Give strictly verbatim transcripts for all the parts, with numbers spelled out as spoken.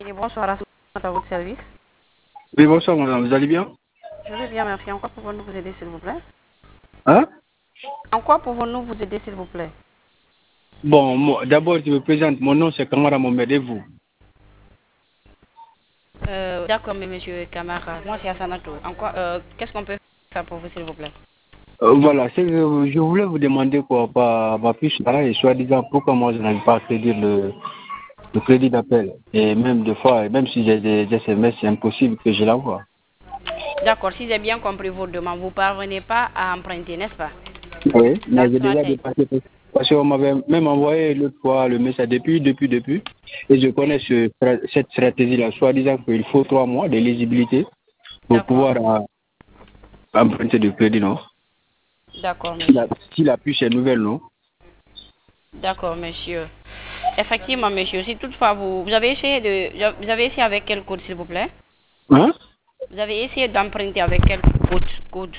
Et bonsoir à à votre service. Oui, bonsoir madame, vous allez bien? Je vais bien, merci. En quoi pouvons-nous vous aider, s'il vous plaît? Hein? En quoi pouvons-nous vous aider, s'il vous plaît? Bon, moi, d'abord je me présente, mon nom c'est Kamara Mohamed et vous? Euh, D'accord, mais monsieur Kamara, moi c'est Hassanato. En quoi, euh, qu'est-ce qu'on peut faire pour vous, s'il vous plaît? Euh, voilà, c'est que je voulais vous demander quoi, par ma fiche là, et soi-disant pourquoi moi je n'arrive pas à crédit le, le crédit d'appel. Et même des fois, même si j'ai des S M S, c'est impossible que je l'envoie. D'accord, si j'ai bien compris vos demandes, vous ne parvenez pas à emprunter, n'est-ce pas? Oui, La mais j'ai déjà stratégie. dépassé. Parce qu'on m'avait même envoyé l'autre fois le message depuis, depuis, depuis. Et je connais ce, cette stratégie-là, soi-disant qu'il faut trois mois d'éligibilité pour D'accord. pouvoir euh, emprunter du crédit, non? D'accord, Si la, monsieur. si la puce est nouvelle, non? D'accord, monsieur. Effectivement, monsieur, si toutefois vous, vous avez essayé de, vous avez essayé avec quel code, s'il vous plaît? Hein? Vous avez essayé d'emprunter avec quel code, code?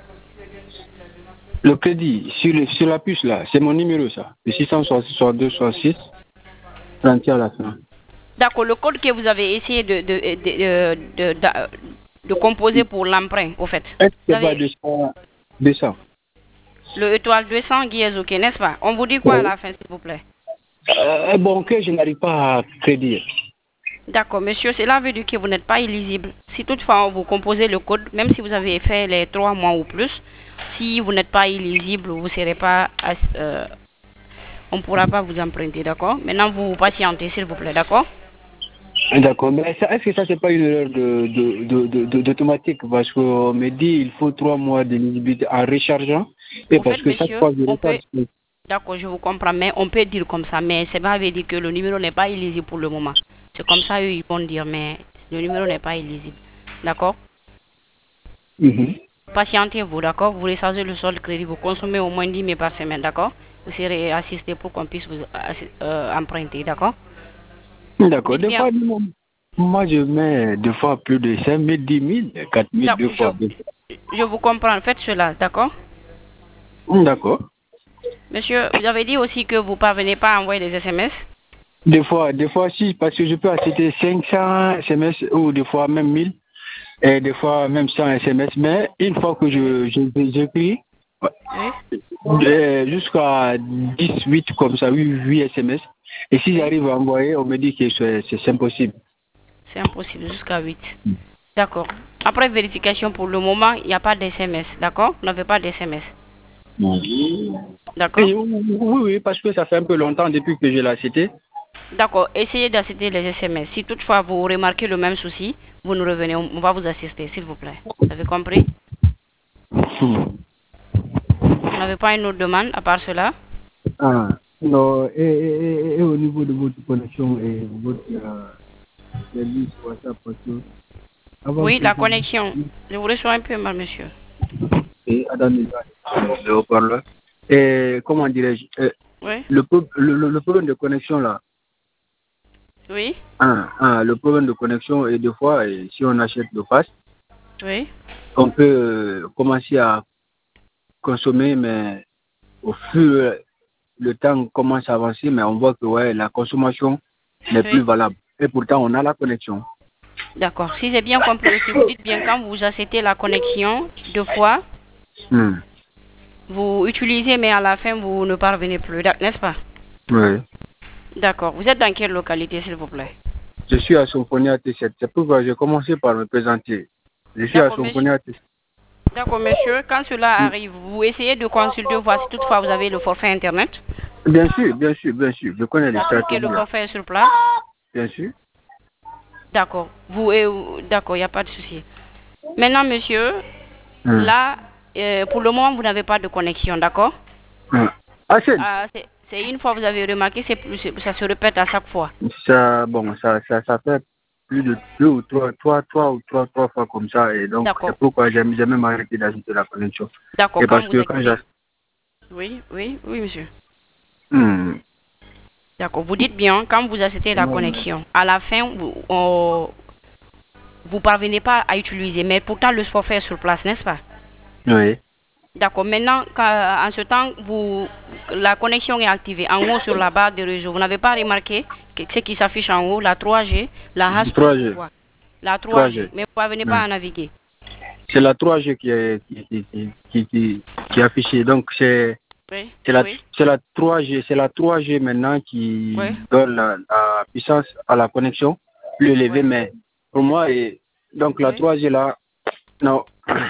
Le crédit, sur, le, sur la puce, là, c'est mon numéro, ça. Le six cent soixante-deux soixante-six, trente à la fin. D'accord, le code que vous avez essayé de, de, de, de, de, de composer pour l'emprunt, au fait. Est-ce que Vous c'est pas avez deux cents, deux cents? le étoile deux cents Guiers, ok, n'est-ce pas? On vous dit quoi à Oui. la fin, s'il vous plaît? Euh, bon, que je n'arrive pas à crédit. D'accord, monsieur, cela veut dire que vous n'êtes pas éligible. Si toutefois vous composez le code, même si vous avez fait les trois mois ou plus, si vous n'êtes pas éligible, vous serez pas, euh, on ne pourra pas vous emprunter, d'accord? Maintenant, vous patientez, s'il vous plaît, d'accord? D'accord, mais ça- est-ce que ça, c'est pas une erreur de, de, de, de, de- d'automatique? Parce qu'on me dit il faut trois mois d'éligibilité en rechargeant. Et Au fait, parce que chaque monsieur, fois que je on peut, recharge, c'est- d'accord, je vous comprends, mais on peut dire comme ça, mais c'est pas veut dire que le numéro n'est pas illisible pour le moment. C'est comme ça, eux, ils vont dire, mais le numéro n'est pas illisible. D'accord? Mhm. Patientez-vous, d'accord? Vous rechargez le solde crédit, vous consommez au moins dix mille par semaine, d'accord? Vous serez assisté pour qu'on puisse vous assi- euh, emprunter, d'accord? Vous D'accord, dites des bien, fois, moi, je mets deux fois plus de cinq mille, dix mille, quatre mille, d'ac- deux fois. je, je vous comprends, faites cela, d'accord? D'accord. Monsieur, vous avez dit aussi que vous parvenez pas à envoyer des S M S? Des fois, des fois, si, parce que je peux accepter cinq cents S M S ou des fois même mille et des fois même cent S M S. Mais une fois que Oui. je, je, j'écris, Oui. euh, jusqu'à dix-huit comme ça, oui, huit S M S. Et si Oui. j'arrive à envoyer, on me dit que c'est, c'est impossible. C'est impossible, jusqu'à huit. D'accord. Après vérification, pour le moment, il n'y a pas d'S M S. D'accord? Vous n'avez pas d'S M S. D'accord? Et oui, oui, oui, parce que ça fait un peu longtemps depuis que je l'ai acheté. D'accord. Essayez d'assister les S M S. Si toutefois vous remarquez le même souci, vous nous revenez. On on va vous assister, s'il vous plaît. Vous avez compris? Hmm. Vous n'avez pas une autre demande à part cela? Ah, non, et, et, et, et au niveau de votre connexion et votre euh, service WhatsApp, parce que avant Oui, que la connexion. je... Je vous reçois un peu mal, monsieur. Et Adam le haut-parleur. Et comment dirais-je, euh, Oui? le, pro- le, le, le problème de connexion là, Oui? hein, hein, le problème de connexion, et des fois, et si on achète le pass, Oui? on peut euh, commencer à consommer, mais au fur le temps commence à avancer, mais on voit que ouais, la consommation n'est plus Oui? valable. Et pourtant, on a la connexion. D'accord. Si j'ai bien compris aussi, vous dites bien quand vous achetez la connexion deux fois, Hmm. vous utilisez, mais à la fin, vous ne parvenez plus, d'ac- n'est-ce pas? Oui. D'accord. Vous êtes dans quelle localité, s'il vous plaît? Je suis à Symphonia T sept. C'est pourquoi j'ai commencé par me présenter. Je suis à D'accord, monsieur. Symphonia T sept. D'accord, monsieur. Quand cela arrive, vous essayez de consulter, voir si toutefois vous avez le forfait Internet. Bien sûr, bien sûr, bien sûr. Je connais les D'accord, que stratégies le là. forfait est sur place. Bien sûr. D'accord. Vous, euh, d'accord, il n'y a pas de souci. Maintenant, monsieur, Hmm. là, euh, pour le moment, vous n'avez pas de connexion, d'accord? Hmm. Ah, c'est Ah, c'est c'est une fois, vous avez remarqué, c'est plus, c'est- ça se répète à chaque fois. ça, bon, ça, ça, ça fait plus de deux ou trois, trois, trois ou trois, trois fois comme ça. Et donc, D'accord. c'est pourquoi j'ai j'ai même arrêté d'ajouter la connexion. D'accord, Et quand parce vous que quand j'ai... activez. Oui, oui, oui, monsieur. Hmm. D'accord. Vous dites bien, quand vous achetez la connexion, à la fin, vous, on- vous parvenez pas à utiliser, mais pourtant le forfait est sur place, n'est-ce pas? Oui. D'accord. Maintenant, quand- en ce temps, vous, la connexion est activée en haut sur la barre de réseau. Vous n'avez pas remarqué que ce qui s'affiche en haut, la trois G, la hash trois G. la trois G. Mais vous ne parvenez pas Ouais. à naviguer. C'est la trois G qui est, qui, qui, qui, qui, qui, qui est affichée. Donc, c'est Oui. c'est la, Oui. c'est la trois G. C'est la trois G maintenant qui Oui. donne la, la puissance à la connexion plus élevée. Oui. Mais pour moi, et, donc la Oui. trois G là, non.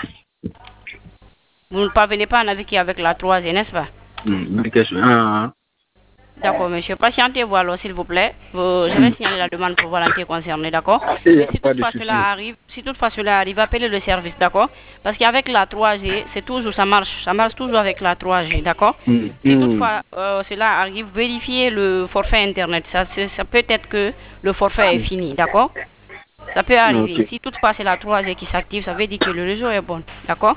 Vous ne parvenez pas à naviguer avec la trois G, n'est-ce pas? Hum, une question. Ah, D'accord, monsieur. Patientez-vous alors, s'il vous plaît. Vous- je vais signaler la demande pour volonté concernée, d'accord? Il y Mais a si pas de toutefois souci. cela arrive, si toutefois cela arrive, appelez le service, d'accord? Parce qu'avec la trois G, c'est toujours, ça marche, ça marche toujours avec la trois G, d'accord? Hum, Si hum. toutefois euh, cela arrive, vérifiez le forfait internet. Ça, c'est- ça peut être que le forfait est fini, d'accord? Ça peut arriver. Ok. Si toutefois c'est la trois G qui s'active, ça veut dire que le réseau est bon, d'accord?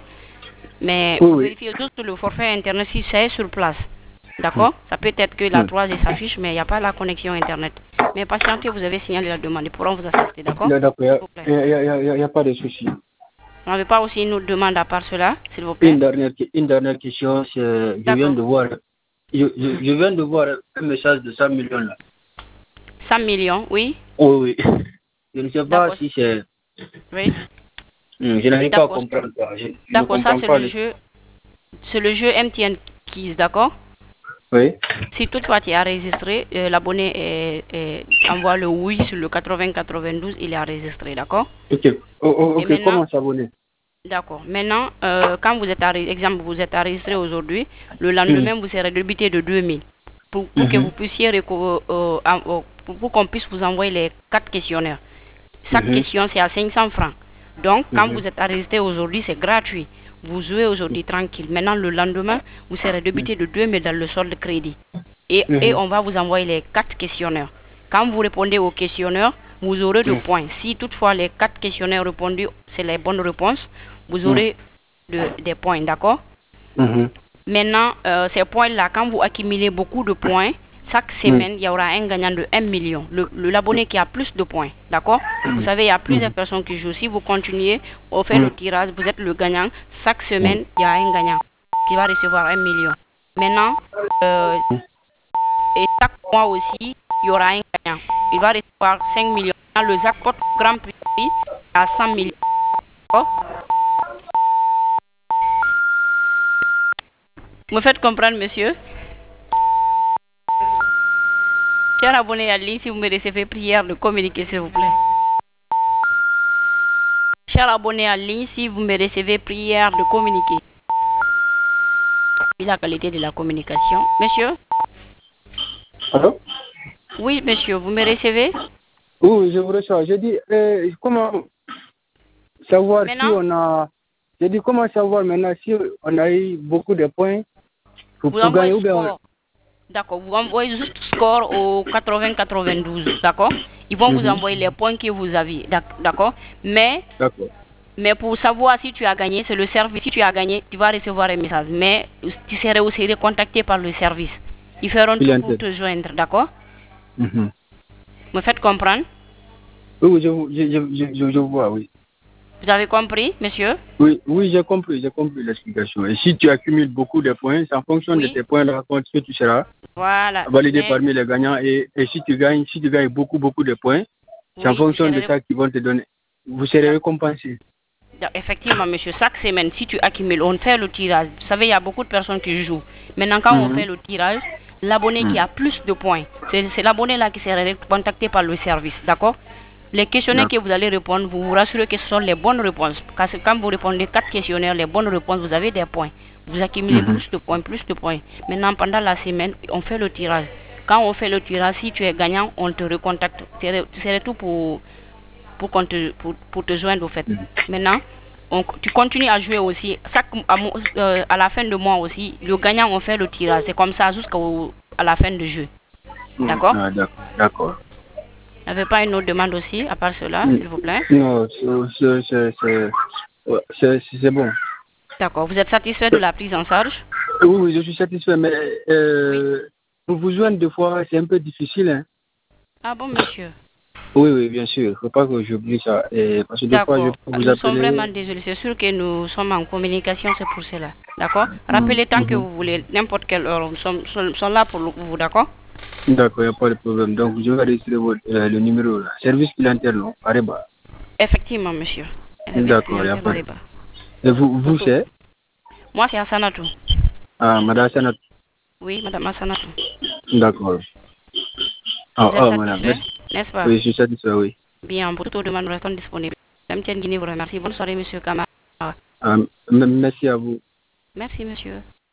Mais Oui, vous oui. vérifiez juste le forfait internet si c'est sur place. D'accord? Ça peut être que la Hum. trois G s'affiche, mais il n'y a pas la connexion internet. Mais patientez, vous avez signalé la demande, ils pourront vous assister, d'accord? Là, d'accord, S'il vous plaît. il n'y a, y a, y a- y a pas de souci. Vous n'avez pas aussi une autre demande à part cela, s'il vous plaît? Une dernière, une dernière question, c'est, je viens D'accord. de voir, je, je, je viens de voir un message de cent millions là. cent millions, oui? Oh, oui. Je ne sais pas D'accord. si c'est, Oui? Hum, je n'arrive pas à D'accord. comprendre ça. Je, je ne D'accord, ça comprends c'est pas. le le- jeu, c'est le jeu M T N Keys, d'accord? Oui. Si toutefois tu es enregistré, euh, l'abonné est- est- envoie le oui sur le quatre-vingts quatre-vingt-douze, il est enregistré, d'accord? Ok. Oh, oh, Et ok. maintenant, Comment s'abonner? d'accord. Maintenant, euh, quand vous êtes enregistré, exemple, vous êtes enregistré aujourd'hui, le lendemain, vous serez débité de deux mille pour, pour que Mhm. vous puissiez, reco- euh, en- euh, pour, pour qu'on puisse vous envoyer les quatre questionnaires. Chaque Mhm. question, c'est à cinq cents francs. Donc, quand Mhm. vous êtes enregistré aujourd'hui, c'est gratuit. Vous jouez aujourd'hui tranquille. Maintenant, le lendemain, vous serez débité de deux mille dans le solde de crédit. Et, Mhm. et on va vous envoyer les quatre questionnaires. Quand vous répondez aux questionnaires, vous aurez de Mhm. points. Si toutefois les quatre questionnaires répondus, c'est les bonnes réponses, vous Mhm. aurez de- des points, d'accord? Mhm. Maintenant, euh, ces points-là, quand vous accumulez beaucoup de points, chaque semaine, il y aura un gagnant de un million. Le, le l'abonné qui a plus de points, d'accord? Vous savez, il y a plusieurs Mhm. personnes qui jouent. Si vous continuez, on fait le Mhm. tirage, vous êtes le gagnant. Chaque semaine, il y a un gagnant qui va recevoir un million. Maintenant, euh, et chaque mois aussi, il y aura un gagnant. Il va recevoir cinq millions. Dans le jackpot grand prix à cent millions. D'accord? Vous me faites comprendre, monsieur? Cher abonné à ligne, si vous me recevez, prière de communiquer, s'il vous plaît. Cher abonné à ligne, si vous me recevez, prière de communiquer. Et la qualité de la communication. Monsieur? Allô? Oui, monsieur, vous me recevez? Oui, je vous reçois. Je dis, euh, comment savoir si Maintenant, on a... Je dis, comment savoir maintenant si on a eu beaucoup de points pour, vous pour gagner envoyez ou bien... score. D'accord, vous envoyez juste score au quatre-vingts quatre-vingt-douze, d'accord? Ils vont vous Mhm. envoyer les points que vous avez, d'ac- d'accord? Mais, D'accord. mais pour savoir si tu as gagné, c'est le service. Si tu as gagné, tu vas recevoir un message. Mais tu serais aussi contacté par le service. Ils feront tout pour Clientèle. te joindre, d'accord? Mhm. Me faites comprendre? Oui, oui, je, vous- je, je, je, je vois, oui. Vous avez compris, monsieur? Oui, oui, j'ai compris, j'ai compris l'explication. Et si tu accumules beaucoup de points, c'est en fonction de Oui. tes points de rencontre que tu seras Voilà. validé Mais, parmi les gagnants. Et, et si tu gagnes, si tu gagnes beaucoup, beaucoup de points, c'est en oui, vous fonction de serez... ça qu'ils vont te donner. Vous serez D'accord. récompensé. Effectivement, monsieur, chaque semaine, si tu accumules, on fait le tirage. Vous savez, il y a beaucoup de personnes qui jouent. Maintenant, quand on Mhm. fait le tirage, l'abonné qui Mhm. a plus de points, c'est c'est l'abonné là qui sera contacté par le service, d'accord? Les questionnaires que D'accord. vous allez répondre, vous vous rassurez que ce sont les bonnes réponses. Parce que quand vous répondez quatre questionnaires, les bonnes réponses, vous avez des points. Vous accumulez Mhm. plus de points, plus de points. Maintenant, pendant la semaine, on fait le tirage. Quand on fait le tirage, si tu es gagnant, on te recontacte. C'est c'est tout pour, pour, qu'on te, pour, pour te joindre au fait. Mhm. Maintenant, on- tu continues à jouer aussi. Chaque, à, mo- euh, à la fin de mois aussi, le gagnant, on fait le tirage. C'est comme ça jusqu'à la fin du jeu. Mhm. D'accord? Ah, d'accord. D'accord. Vous n'avez pas une autre demande aussi, à part cela, Mhm. s'il vous plaît? Non, c'est c'est- c'est- c'est- ouais, c'est- c'est bon. D'accord. Vous êtes satisfait de la prise en charge? Oui, oui, je suis satisfait, mais Oui. euh, pour vous joindre des fois, c'est un peu difficile. Hein. Ah bon, monsieur? Oui, oui, bien sûr. Il ne faut pas que j'oublie ça. Et parce que des fois, je D'accord. peux vous Nous sommes appeler. vraiment désolés. C'est sûr que nous sommes en communication, c'est pour cela. D'accord. Mhm, Rappelez tant que mhm. vous voulez, n'importe quelle heure. Nous sommes, sommes- sommes là pour vous, d'accord? D'accord, il n'y a pas de problème. Donc, je vais enregistrer votre- euh, le numéro là. Service clientèle, non? Areba. Effectivement, monsieur. Service D'accord, il n'y a clientèle pas de Areba. Et vous, vous c'est Moi, c'est Hassanatou. ah, Madame Sanat. Oui, madame Hassanatou. D'accord. Vous Ah, êtes ah, madame. satisfait, Merci. n'est-ce pas? Oui, je suis satisfait, oui. Bien, pour toute demande, nous restons disponibles. Madame Tiengini vous remercie. Bonne soirée, monsieur Kamara. Ah, m- merci à vous. Merci, monsieur.